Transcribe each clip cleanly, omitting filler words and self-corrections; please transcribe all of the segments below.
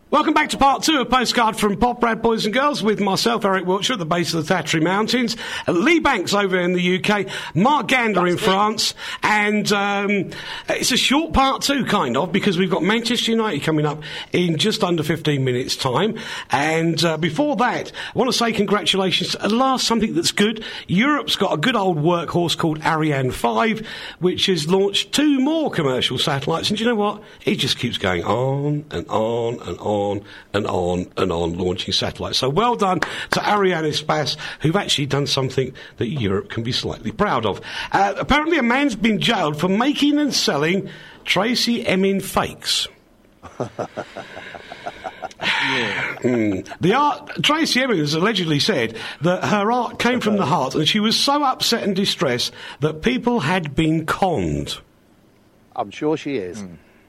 Welcome back to part two of Postcard from Pop, Brad, Boys and Girls, with myself, Eric Wiltshire, at the base of the Thatchery Mountains, Lee Banks over in the UK, Mark Gander in France, and it's a short part two, kind of, because we've got Manchester United coming up in just under 15 minutes' time. And before that, I want to say congratulations at last, something that's good. Europe's got a good old workhorse called Ariane 5, which has launched 2 more commercial satellites. And do you know what? It just keeps going on and on and on and on and on, launching satellites. So well done to Arianespace, who've actually done something that Europe can be slightly proud of. Apparently a man's been jailed for making and selling Tracey Emin fakes. Tracey Emin has allegedly said that her art came from the heart, and she was so upset and distressed that people had been conned. I'm sure she is.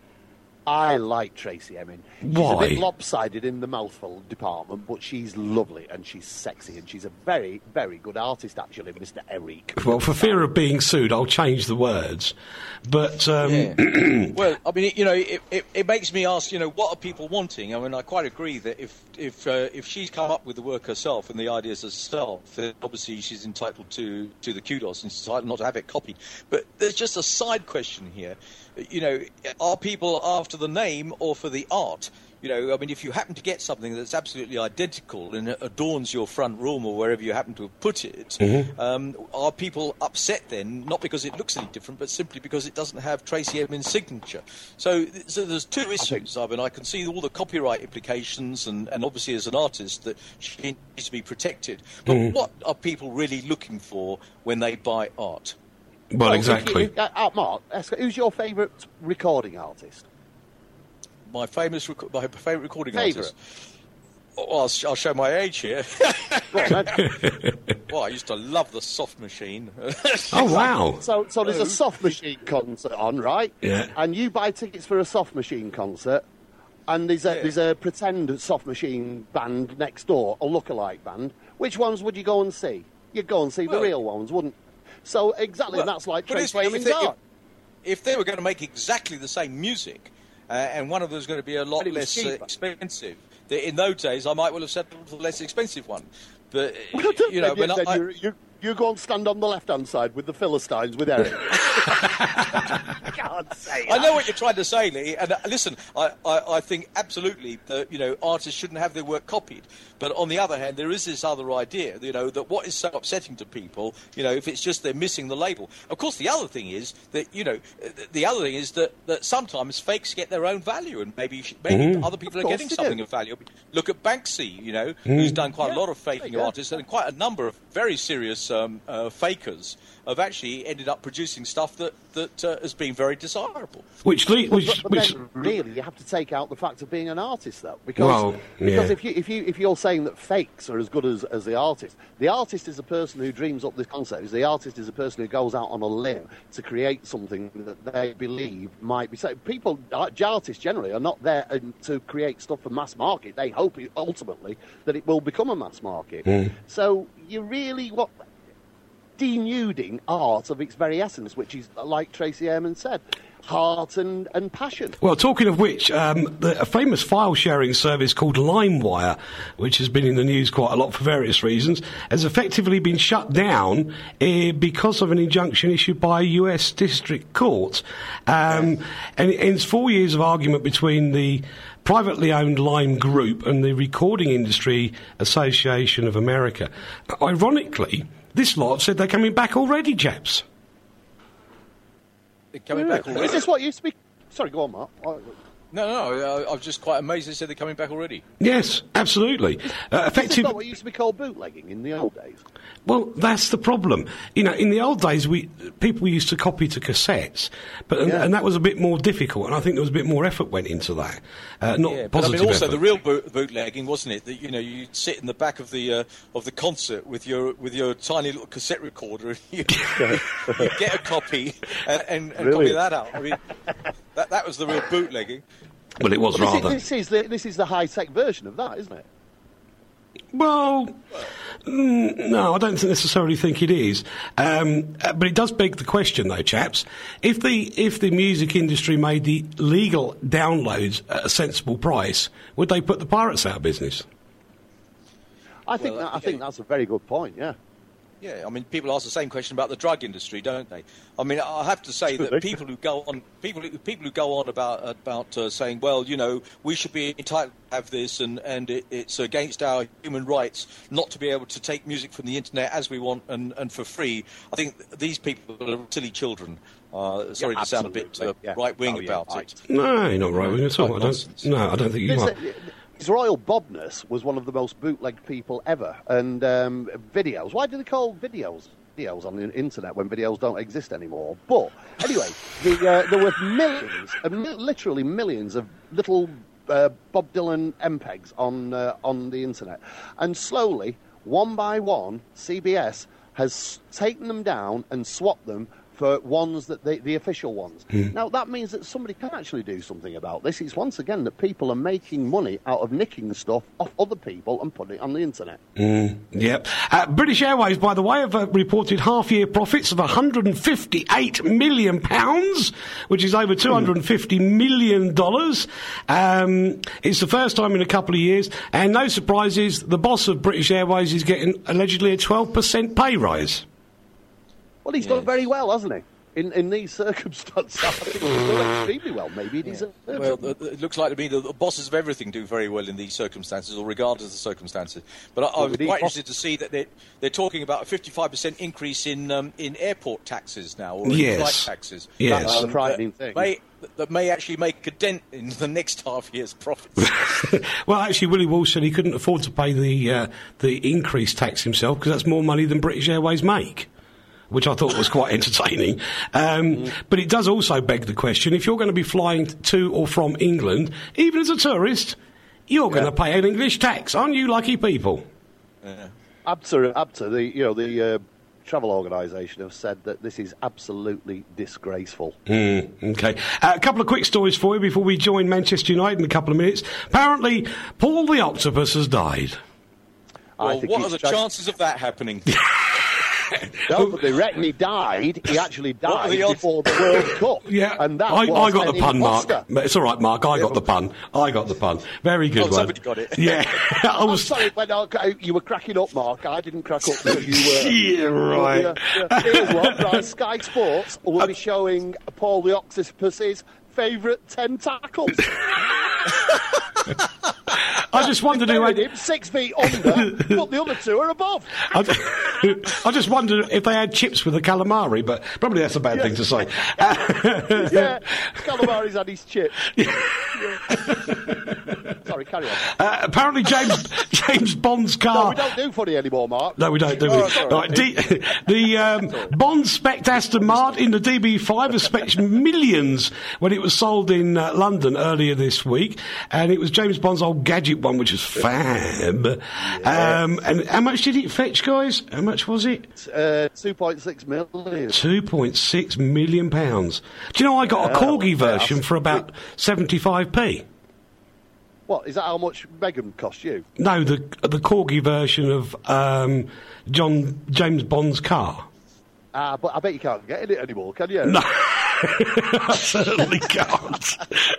I like Tracey Emin. She's Why? a bit lopsided in the mouthful department, but she's lovely and she's sexy and she's a very, very good artist, actually, Mr. Eric. Well, for fear of being sued, I'll change the words. But, Well, I mean, it makes me ask, what are people wanting? I mean, I quite agree that if she's come up with the work herself and the ideas herself, then obviously she's entitled to the kudos and she's entitled not to have it copied. But there's just a side question here. Are people after the name or for the art? I mean, if you happen to get something that's absolutely identical and it adorns your front room or wherever you happen to have put it, are people upset then, not because it looks any different, but simply because it doesn't have Tracey Emin's signature? So there's two issues. I mean, I can see all the copyright implications and obviously as an artist that she needs to be protected. But what are people really looking for when they buy art? well, exactly. Mark, who's your favourite recording artist? My favourite recording artist. Well, I'll show my age here. Well, I used to love the Soft Machine. Oh, wow. So there's a Soft Machine concert on, right? Yeah. And you buy tickets for a Soft Machine concert, and there's a pretend Soft Machine band next door, a lookalike band. Which ones would you go and see? You'd go and see the real ones, wouldn't you? So exactly, that's like Tracey Emin's art. If they were going to make exactly the same music, and one of them was going to be a lot less expensive, in those days I might well have settled for the less expensive one. But you go and stand on the left-hand side with the Philistines with Eric. Can't say that. I know what you're trying to say, Lee. And listen, I think absolutely that artists shouldn't have their work copied. But on the other hand, there is this other idea, that what is so upsetting to people, if it's just they're missing the label. Of course, the other thing is that that sometimes fakes get their own value, and maybe other people are getting something of value. Look at Banksy, who's done quite a lot of faking artists, and quite a number of very serious fakers have actually ended up producing stuff that has been very desirable. But then really, you have to take out the fact of being an artist, though, because if you're saying that fakes are as good as the artist is a person who dreams up this concept. The artist is a person who goes out on a limb to create something that they believe might be. So artists generally are not there to create stuff for mass market. They hope ultimately that it will become a mass market. So you really denuding art of its very essence, which is, like Tracey Emin said, heart and passion. Well, talking of which, a famous file-sharing service called LimeWire, which has been in the news quite a lot for various reasons, has effectively been shut down because of an injunction issued by a US district court. And it's 4 years of argument between the privately owned Lime Group and the Recording Industry Association of America. Ironically, this lot said they're coming back already, chaps. They're coming back already? Is this what used to be... Sorry, go on, Mark. No, I'm just quite amazed they said they're coming back already. Yes, absolutely. Is this not what used to be called bootlegging in the old days? Well, that's the problem. In the old days, people used to copy to cassettes, and that was a bit more difficult, and I think there was a bit more effort went into that. Not positive but I mean, also effort. the real bootlegging, wasn't it? That you'd sit in the back of the concert with your tiny little cassette recorder, and you get a copy and copy that out. I mean, that was the real bootlegging. Well, it was rather. This is the high-tech version of that, isn't it? Well, no, I don't necessarily think it is. But it does beg the question, though, chaps. If the music industry made the legal downloads at a sensible price, would they put the pirates out of business? I think that's a very good point. Yeah. Yeah, I mean, people ask the same question about the drug industry, don't they? I mean, I have to say that people who go on about saying, well, you know, we should be entitled to have this, and it's against our human rights not to be able to take music from the internet as we want and for free. I think these people are silly children. Sorry to sound a bit right wing about it. No, you're not right wing at all. I don't think you are. His Royal Bobness was one of the most bootlegged people ever. And videos. Why do they call videos on the internet when videos don't exist anymore? But anyway, there were millions, literally millions of little Bob Dylan MPEGs on the internet. And slowly, one by one, CBS has taken them down and swapped them for ones that the official ones. Now, that means that somebody can actually do something about this. It's once again that people are making money out of nicking stuff off other people and putting it on the internet. Yep. British Airways, by the way, have reported half-year profits of £158 million, which is over $250 million. It's the first time in a couple of years, and no surprises, the boss of British Airways is getting allegedly a 12% pay rise. Well, he's done very well, hasn't he? In these circumstances, I think he's done extremely well. Maybe he deserves it. Well, it looks like to me that the bosses of everything do very well in these circumstances, or regardless of the circumstances. But I was quite interested to see that they're talking about a 55% increase in airport taxes now, or in flight taxes. Yes, that's a frightening thing. That may actually make a dent in the next half year's profits. Well, actually, Willie Walsh said he couldn't afford to pay the increased tax himself because that's more money than British Airways make, which I thought was quite entertaining. But it does also beg the question, if you're going to be flying to or from England, even as a tourist, you're going to pay an English tax, aren't you, lucky people? Yeah. ABTA, the travel organisation, have said that this is absolutely disgraceful. Okay. A couple of quick stories for you before we join Manchester United in a couple of minutes. Apparently, Paul the Octopus has died. Well, what are the chances of that happening? No, but they reckon he died. He actually died before the World Cup. Yeah, and that I got the pun, imposter. Mark. It's all right, Mark. I got the pun. Very good one. Somebody got it. Yeah. I'm sorry, when you were cracking up, Mark. I didn't crack up because you were. Yeah, right. Here's one. Right, Sky Sports will be showing Paul the Octopus's favourite 10 tackles. I just wondered who had him 6 feet under, but the other two are above. I just wondered if they had chips with the calamari, but probably that's a bad thing to say. Yeah, calamari's had his chips. Sorry, carry on. Apparently, James Bond's car. No, we don't do funny anymore, Mark. No, we don't, do we? Right, the Bond Spec Aston Martin in the DB5 has spent millions when it was sold in London earlier this week, and it was James Bond's old gadget one, which was fab. Yeah. And how much did it fetch, guys? How much was it? 2.6 million. 2.6 million pounds. Do you know I got a Corgi version for about 75p? What, is that how much Meghan cost you? No, the Corgi version of James Bond's car. But I bet you can't get in it anymore, can you? No, I certainly can't.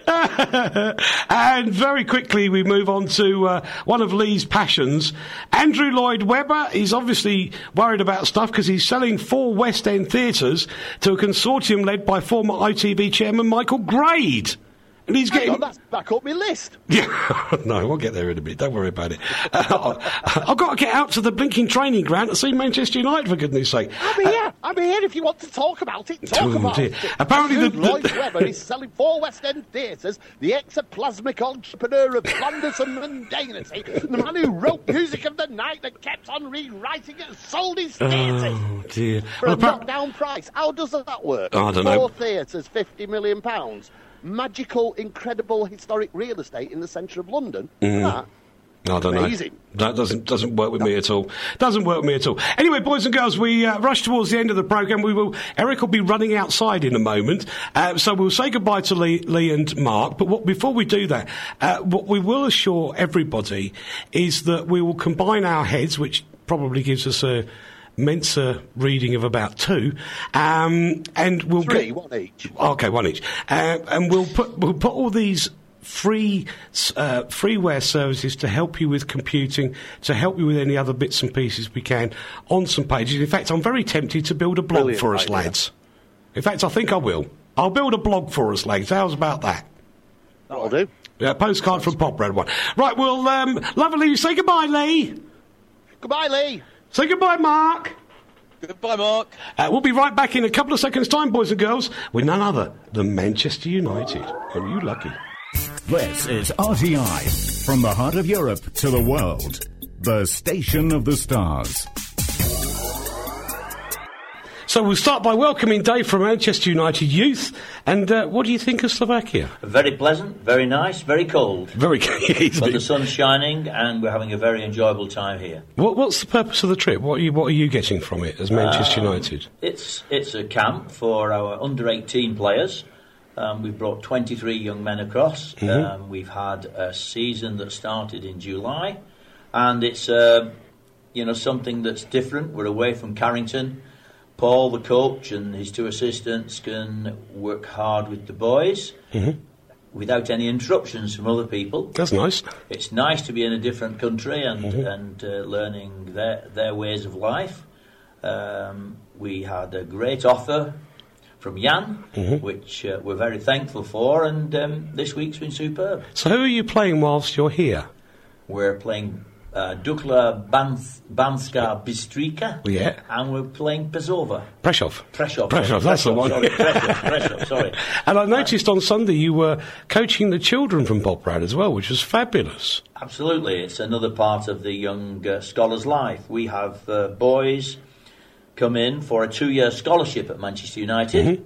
And very quickly we move on to one of Lee's passions. Andrew Lloyd Webber is obviously worried about stuff because he's selling 4 West End theatres to a consortium led by former ITV chairman Michael Grade. And he's getting... that's back up my list. Yeah, no, we'll get there in a bit. Don't worry about it. I've got to get out to the blinking training ground to see Manchester United, for goodness sake. I'm here if you want to talk about it. Talk about it. Apparently, Lloyd Webber is selling 4 West End theatres, the exoplasmic entrepreneur of blandness and mundanity, the man who wrote Music of the Night that kept on rewriting it and sold his theatres. Oh, dear. For a knockdown price. How does that work? I don't know. 4 theatres, £50 million. Magical, incredible, historic real estate in the centre of London. That. I don't know. That doesn't work with me at all. Doesn't work with me at all. Anyway, boys and girls, we rush towards the end of the programme. Eric will be running outside in a moment, so we'll say goodbye to Lee and Mark. But before we do that, what we will assure everybody is that we will combine our heads, which probably gives us a Mensa reading of about 2, and we'll one each. Okay, one each, and we'll put all these freeware services to help you with computing, to help you with any other bits and pieces we can on some pages. In fact, I'm very tempted to build a blog for us, lads. In fact, I think I will. I'll build a blog for us, lads. How's about that? That'll do. Yeah, postcard from Pop Red 1. Right, well, lovely. Say goodbye, Lee. Goodbye, Lee. Say goodbye, Mark. Goodbye, Mark. We'll be right back in a couple of seconds' time, boys and girls, with none other than Manchester United. Are you lucky? This is RTI, from the heart of Europe to the world, the station of the stars. So we'll start by welcoming Dave from Manchester United Youth. And what do you think of Slovakia? Very pleasant, very nice, very cold. Very cold. But the sun's shining and we're having a very enjoyable time here. What's the purpose of the trip? What are you getting from it as Manchester United? It's a camp for our under-18 players. We've brought 23 young men across. Mm-hmm. We've had a season that started in July. And it's something that's different. We're away from Carrington. Paul, the coach, and his 2 assistants can work hard with the boys without any interruptions from other people. That's nice. It's nice to be in a different country and learning their ways of life. We had a great offer from Jan, which we're very thankful for, and this week's been superb. So who are you playing whilst you're here? We're playing Dukla Banska Bystrica, and we're playing Prešov, that's the one. Sorry, Prešov, sorry. And I noticed on Sunday you were coaching the children from Pop Rad as well, which was fabulous. Absolutely, it's another part of the young scholar's life. We have boys come in for a 2-year scholarship at Manchester United.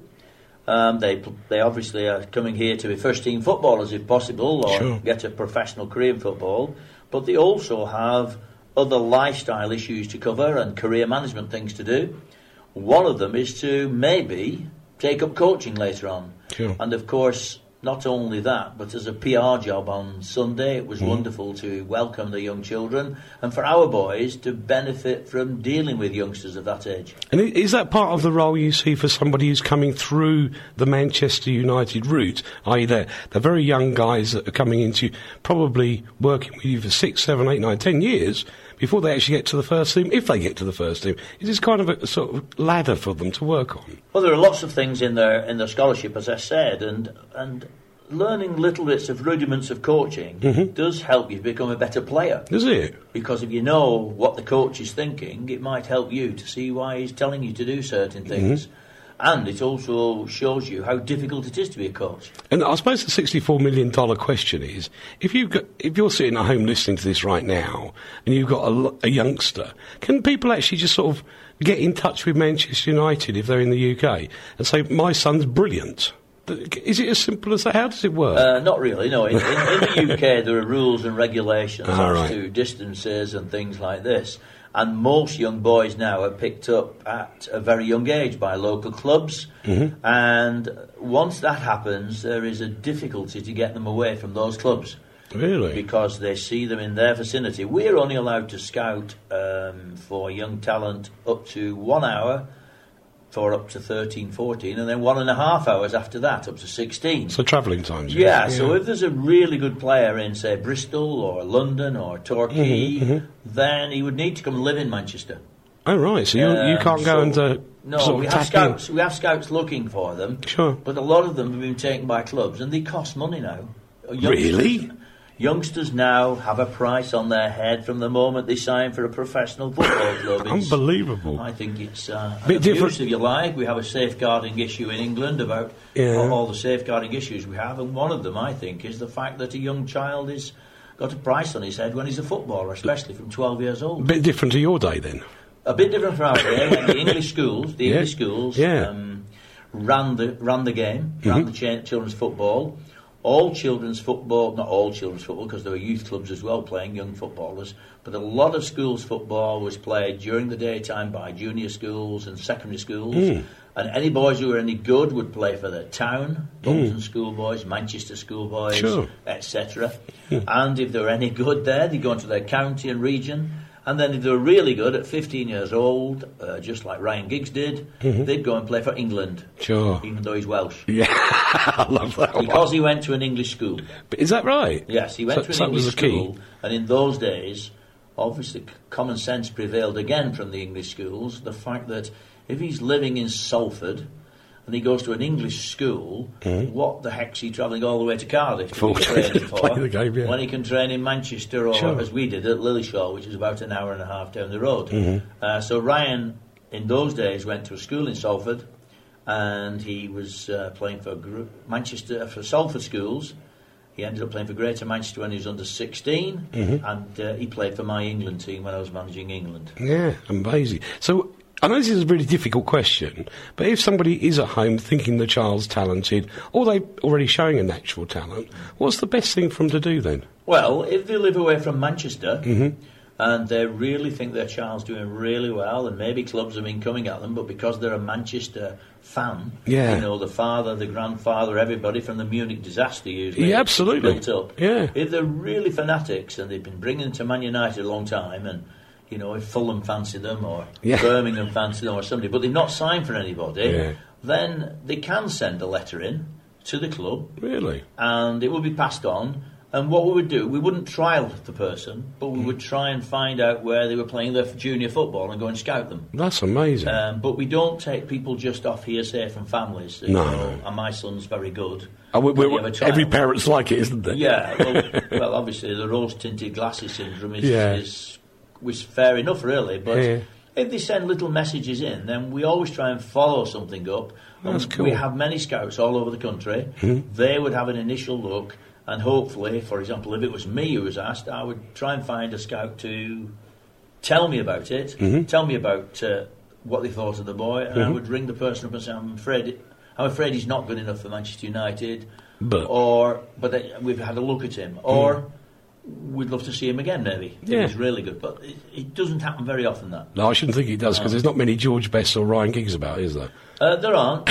They obviously are coming here to be first-team footballers if possible, or get a professional career in football. But they also have other lifestyle issues to cover and career management things to do. One of them is to maybe take up coaching later on. And of course, not only that, but as a PR job on Sunday, it was wonderful to welcome the young children and for our boys to benefit from dealing with youngsters of that age. And is that part of the role you see for somebody who's coming through the Manchester United route? I.e. they're very young guys that are coming into probably working with you for 6, 7, 8, 9, 10 years before they actually get to the first team, if they get to the first team. Is this kind of a sort of ladder for them to work on? Well, there are lots of things in their scholarship, as I said, and learning little bits of rudiments of coaching does help you become a better player. Does it? Because if you know what the coach is thinking, it might help you to see why he's telling you to do certain things. And it also shows you how difficult it is to be a coach. And I suppose the $64 million question is, if you're sitting at home listening to this right now, and you've got a youngster, can people actually just sort of get in touch with Manchester United if they're in the UK and say, my son's brilliant? Is it as simple as that? How does it work? Not really, no. In the UK, there are rules and regulations as to distances and things like this. And most young boys now are picked up at a very young age by local clubs. And once that happens, there is a difficulty to get them away from those clubs. Really? Because they see them in their vicinity. We're only allowed to scout for young talent up to 1 hour for up to 13, 14, and then 1.5 hours after that, up to 16. So travelling times. Yeah, so if there's a really good player in, say, Bristol or London or Torquay, then he would need to come and live in Manchester. Oh, right, so you can't go and no, sort of we have scouts looking for them. Sure. But a lot of them have been taken by clubs, and they cost money now. Really? Youngsters now have a price on their head from the moment they sign for a professional football club. Unbelievable. I think it's a bit different, if you like. We have a safeguarding issue in England about all the safeguarding issues we have, and one of them, I think, is the fact that a young child has got a price on his head when he's a footballer, especially from 12 years old. A bit different to your day, then? A bit different from our day. When the English schools, ran the game, ran the children's football. all children's football, not all children's football, because there were youth clubs as well playing young footballers, but a lot of schools football was played during the daytime by junior schools and secondary schools. And any boys who were any good would play for their town, Bolton schoolboys, Manchester schoolboys, etc. And if they were any good there, they'd go into their county and region. And then if they were really good at 15 years old, just like Ryan Giggs did, they'd go and play for England. Even though he's Welsh. Yeah, I love that because he went to an English school. But is that right? Yes, he went to an English school. And in those days, obviously common sense prevailed again from the English schools. The fact that if he's living in Salford and he goes to an English school, what the heck's he travelling all the way to Cardiff to training for play the game, when he can train in Manchester or, as we did, at Lillyshaw, which is about an hour and a half down the road. So Ryan, in those days, went to a school in Salford, and he was playing for Manchester, for Salford schools. He ended up playing for Greater Manchester when he was under 16, and he played for my England team when I was managing England. Yeah, amazing. So I know this is a really difficult question, but if somebody is at home thinking the child's talented, or they're already showing a natural talent, what's the best thing for them to do then? Well, if they live away from Manchester, and they really think their child's doing really well, and maybe clubs have been coming at them, but because they're a Manchester fan, you know, the father, the grandfather, everybody from the Munich disaster usually absolutely built up. If they're really fanatics and they've been bringing them to Man United a long time, and you know, if Fulham fancy them or Birmingham fancy them or somebody, but they've not signed for anybody, then they can send a letter in to the club. Really? And it will be passed on. And what we would do, we wouldn't trial the person, but we would try and find out where they were playing their junior football and go and scout them. That's amazing. But we don't take people just off hearsay from families. That, no. You know, and my son's very good. Every parent's like it, isn't there? Yeah. Well, obviously the rose-tinted glasses syndrome was fair enough, really. But if they send little messages in, then we always try and follow something up. That's cool. We have many scouts all over the country. They would have an initial look. And hopefully, for example, if it was me who was asked, I would try and find a scout to tell me about it, tell me about what they thought of the boy, and I would ring the person up and say, I'm afraid he's not good enough for Manchester United, but we've had a look at him, or we'd love to see him again, maybe. He's really good, but it doesn't happen very often, that. No, I shouldn't think it does, because there's not many George Bests or Ryan Giggs about, is there? There aren't.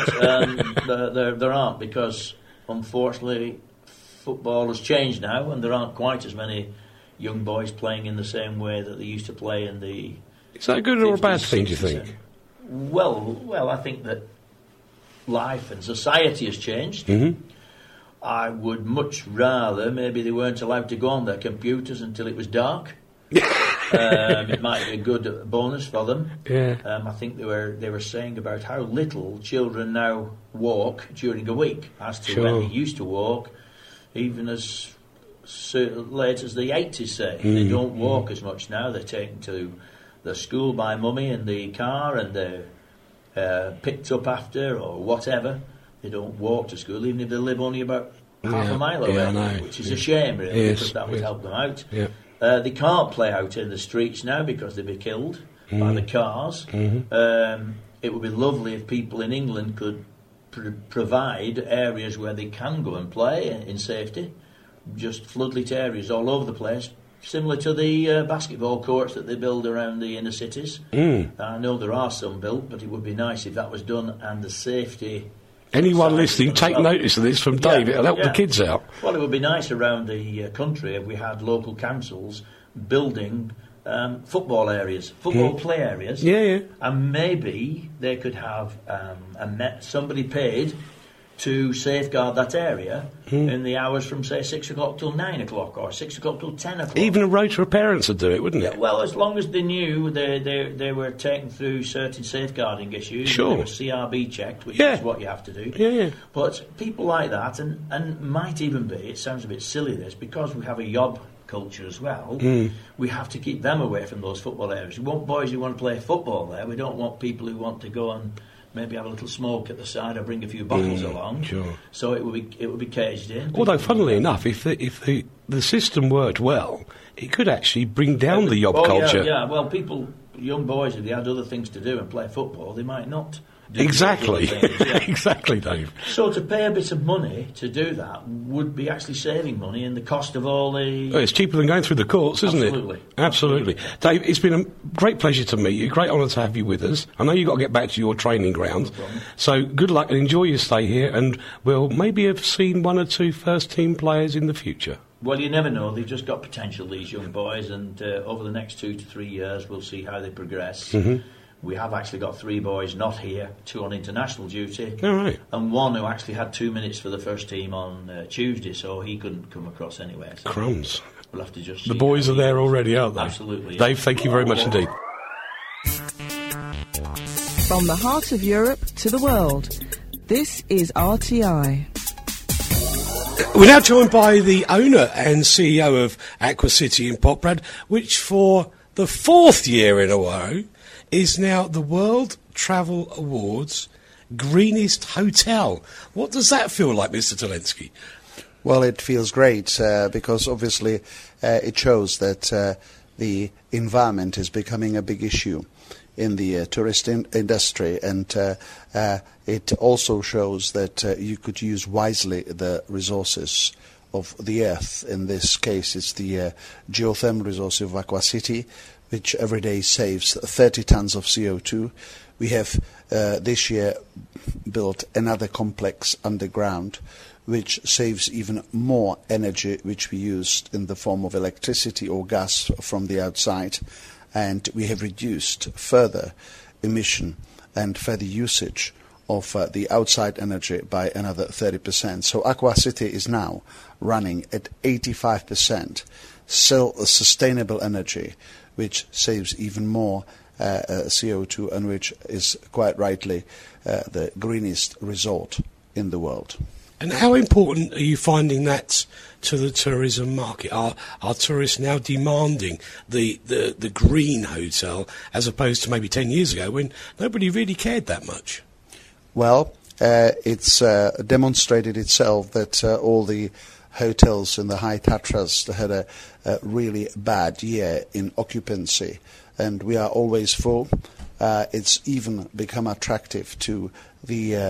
There aren't, because, unfortunately, football has changed now, and there aren't quite as many young boys playing in the same way that they used to play in the... Is that a good or a bad thing, do you think? Well, I think that life and society has changed. I would much rather maybe they weren't allowed to go on their computers until it was dark. It might be a good bonus for them. I think they were saying about how little children now walk during a week as to when they used to walk. Even as late as the 80s, say. They don't walk as much now. They're taken to the school by mummy in the car, and they're picked up after or whatever. They don't walk to school, even if they live only about half a mile away, which is a shame, really, because that would help them out. They can't play out in the streets now because they'd be killed by the cars. It would be lovely if people in England could provide areas where they can go and play in safety, just floodlit areas all over the place, similar to the basketball courts that they build around the inner cities. I know there are some built, but it would be nice if that was done, and the safety... Anyone listening, take notice of this from Dave. It'll help the kids out. Well, it would be nice around the country if we had local councils building football areas, football play areas, and maybe they could have somebody paid to safeguard that area in the hours from, say, 6 o'clock till 9 o'clock or 6 o'clock till 10 o'clock. Even a rota of parents would do it, wouldn't it? Well, as long as they knew they were taken through certain safeguarding issues, they were CRB checked, which is what you have to do. But people like that, and might even be, it sounds a bit silly this, because we have a yob culture as well, we have to keep them away from those football areas. We want boys who want to play football there. We don't want people who want to go and maybe have a little smoke at the side or bring a few bottles along. So it would be caged in. Although, funnily enough, if the system worked well, it could actually bring down the yob culture. Well, young boys, if they had other things to do and play football, they might not Exactly. Exactly, Dave. So to pay a bit of money to do that would be actually saving money in the cost of all the... Well, it's cheaper than going through the courts, isn't Absolutely. it? Absolutely. Dave, it's been a great pleasure to meet you. Great honour to have you with us. I know you've got to get back to your training ground. So good luck and enjoy your stay here, and we'll maybe have seen one or two first-team players in the future. Well, you never know. They've just got potential, these young boys, and over the next 2 to 3 years, we'll see how they progress. Mm-hmm. We have actually got 3 boys not here, 2 on international duty, All right. and 1 who actually had 2 minutes for the first team on Tuesday, so he couldn't come across anywhere. So Crumbs. we'll have to just The boys are there already, aren't they? Absolutely. Dave, thank you very much indeed. From the heart of Europe to the world, this is RTI. We're now joined by the owner and CEO of Aqua City in Poprad, which for the 4th year in a row is now the World Travel Awards Greenest Hotel. What does that feel like, Mr. Telensky? Well, it feels great because obviously it shows that the environment is becoming a big issue in the tourist industry, and it also shows that you could use wisely the resources of the earth. In this case, it's the geothermal resource of Aqua City, which every day saves 30 tons of CO2. We have this year built another complex underground, which saves even more energy, which we used in the form of electricity or gas from the outside. And we have reduced further emission and further usage of the outside energy by another 30%. So Aqua City is now running at 85% sustainable energy, which saves even more CO2 and which is quite rightly the greenest resort in the world. And how important are you finding that to the tourism market? Are tourists now demanding the green hotel as opposed to maybe 10 years ago when nobody really cared that much? Well, it's demonstrated itself that all the hotels in the High Tatras had a really bad year in occupancy, and we are always full. It's even become attractive to the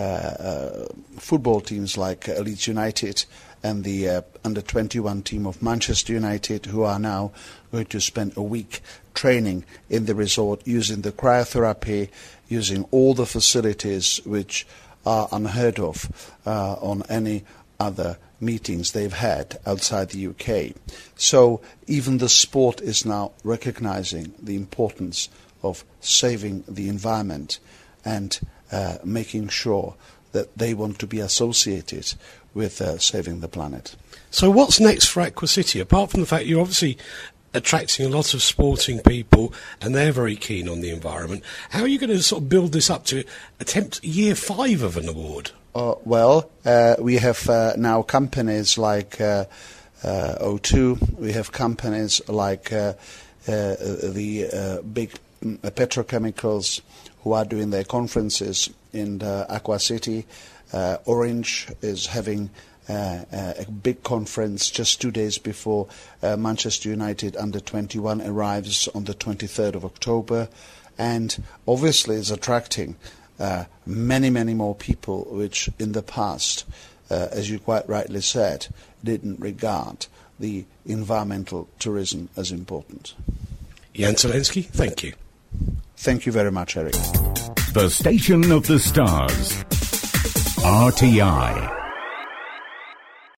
football teams like Leeds United and the under-21 team of Manchester United, who are now going to spend a week training in the resort, using the cryotherapy, using all the facilities which are unheard of on any other meetings they've had outside the UK. So even the sport is now recognizing the importance of saving the environment and making sure that they want to be associated with saving the planet. So what's next for Aqua City, apart from the fact you're obviously attracting a lot of sporting people and they're very keen on the environment? How are you going to sort of build this up to attempt year 5 of an award? Well, we have now companies like O2, we have companies like the big petrochemicals who are doing their conferences in Aqua City. Orange is having a big conference just 2 days before Manchester United under-21 arrives on the 23rd of October, and obviously is attracting many, many more people, which in the past, as you quite rightly said, didn't regard the environmental tourism as important. Jan Telensky, thank you. Thank you very much, Eric. The Station of the Stars. RTI.